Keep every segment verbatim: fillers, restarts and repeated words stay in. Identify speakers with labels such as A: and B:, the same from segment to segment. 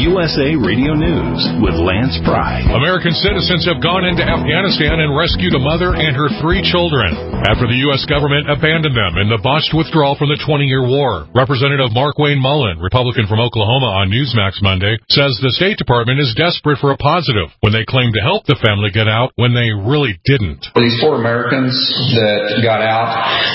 A: U S A Radio News with Lance Pry.
B: American citizens have gone into Afghanistan and rescued a mother and her three children after the U S government abandoned them in the botched withdrawal from the twenty-year war. Representative Mark Wayne Mullen, Republican from Oklahoma, on Newsmax Monday, says the State Department is desperate for a positive when they claim to help the family get out when they really didn't.
C: These four Americans that got out,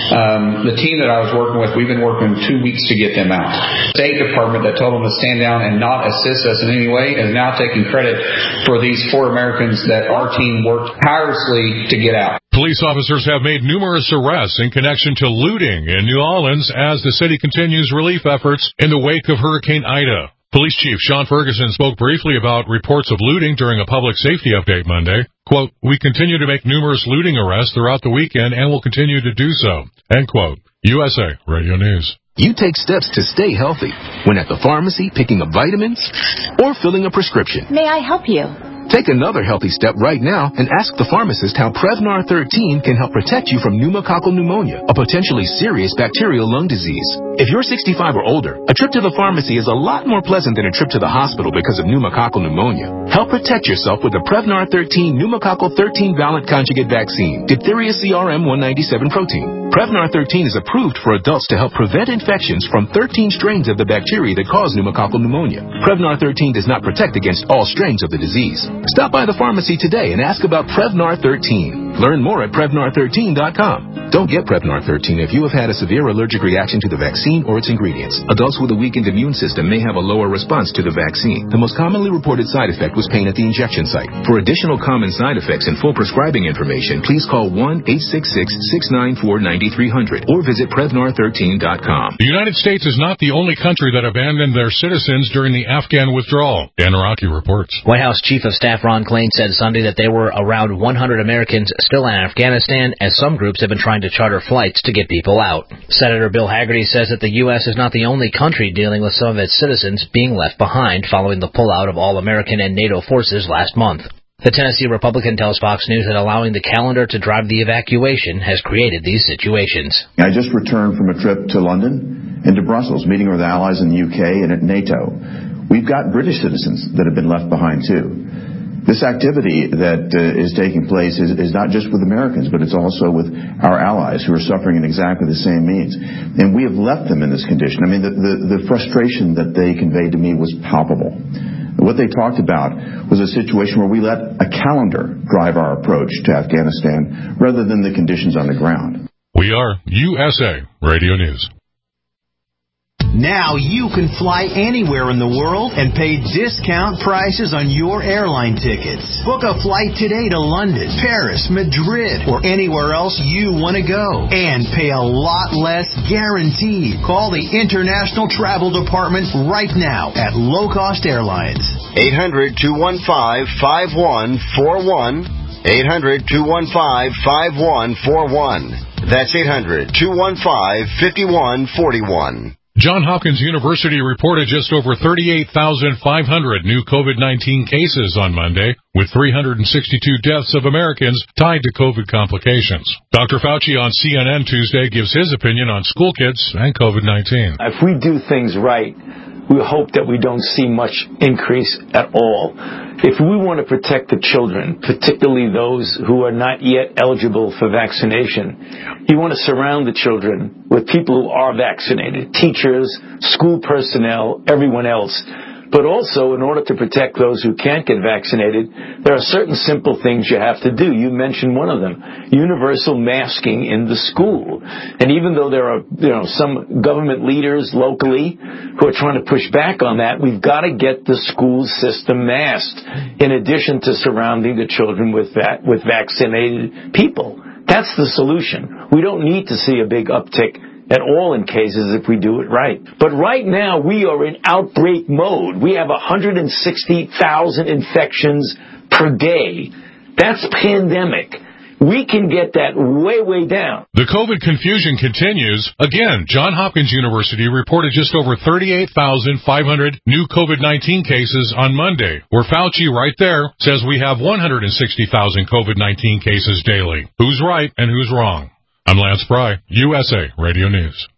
C: um, the team that I was working with, we've been working two weeks to get them out. The State Department that told them to stand down and not assist us in any way is now taking credit for these four Americans that our team worked tirelessly to get out.
B: Police officers have made numerous arrests in connection to looting in New Orleans as the city continues relief efforts in the wake of Hurricane Ida. Police Chief Sean Ferguson spoke briefly about reports of looting during a public safety update Monday. Quote, "We continue to make numerous looting arrests throughout the weekend and will continue to do so." End quote. U S A Radio News.
D: You take steps to stay healthy when at the pharmacy picking up vitamins or filling a prescription.
E: May I help you?
D: Take another healthy step right now and ask the pharmacist how Prevnar thirteen can help protect you from pneumococcal pneumonia, a potentially serious bacterial lung disease. If you're sixty-five or older, a trip to the pharmacy is a lot more pleasant than a trip to the hospital because of pneumococcal pneumonia. Help protect yourself with the Prevnar thirteen pneumococcal thirteen valent conjugate vaccine, diphtheria C R M one ninety-seven protein. Prevnar thirteen is approved for adults to help prevent infections from thirteen strains of the bacteria that cause pneumococcal pneumonia. Prevnar thirteen does not protect against all strains of the disease. Stop by the pharmacy today and ask about Prevnar thirteen. Learn more at Prevnar thirteen dot com. Don't get Prevnar thirteen if you have had a severe allergic reaction to the vaccine or its ingredients. Adults with a weakened immune system may have a lower response to the vaccine. The most commonly reported side effect was pain at the injection site. For additional common side effects and full prescribing information, please call one eight six six, six nine four, nine three zero zero or visit Prevnar thirteen dot com.
B: The United States is not the only country that abandoned their citizens during the Afghan withdrawal. Dan Araki reports.
F: White House Chief of Staff Ron Klain said Sunday that there were around one hundred Americans still in Afghanistan, as some groups have been trying to charter flights to get people out. Senator Bill Hagerty says that the U S is not the only country dealing with some of its citizens being left behind following the pullout of all American and NATO forces last month. The Tennessee Republican tells Fox News that allowing the calendar to drive the evacuation has created these situations.
G: I just returned from a trip to London and to Brussels, meeting with allies in the U K and at NATO. We've got British citizens that have been left behind, too. This activity that uh, is taking place is, is not just with Americans, but it's also with our allies who are suffering in exactly the same means. And we have left them in this condition. I mean, the, the, the frustration that they conveyed to me was palpable. What they talked about was a situation where we let a calendar drive our approach to Afghanistan rather than the conditions on the ground.
B: We are U S A Radio News.
H: Now you can fly anywhere in the world and pay discount prices on your airline tickets. Book a flight today to London, Paris, Madrid, or anywhere else you want to go. And pay a lot less guaranteed. Call the International Travel Department right now at Low Cost Airlines.
I: eight hundred, two one five, five one four one. eight hundred, two one five, five one four one. That's eight hundred, two one five, five one four one.
B: Johns Hopkins University reported just over thirty-eight thousand five hundred new COVID nineteen cases on Monday, with three hundred sixty-two deaths of Americans tied to COVID complications. Doctor Fauci on C N N Tuesday gives his opinion on school kids and COVID nineteen.
J: If we do things right, we hope that we don't see much increase at all. If we want to protect the children, particularly those who are not yet eligible for vaccination, you want to surround the children with people who are vaccinated, teachers, school personnel, everyone else. But also, in order to protect those who can't get vaccinated, there are certain simple things you have to do. You mentioned one of them, universal masking in the school. And even though there are, you know, some government leaders locally who are trying to push back on that, we've got to get the school system masked, in addition to surrounding the children with that, with vaccinated people. That's the solution. We don't need to see a big uptick at all in cases if we do it right. But right now, we are in outbreak mode. We have one hundred sixty thousand infections per day. That's pandemic. We can get that way, way down.
B: The COVID confusion continues. Again, Johns Hopkins University reported just over thirty-eight thousand five hundred new COVID nineteen cases on Monday, where Fauci right there says we have one hundred sixty thousand COVID nineteen cases daily. Who's right and who's wrong? I'm Lance Pry, U S A Radio News.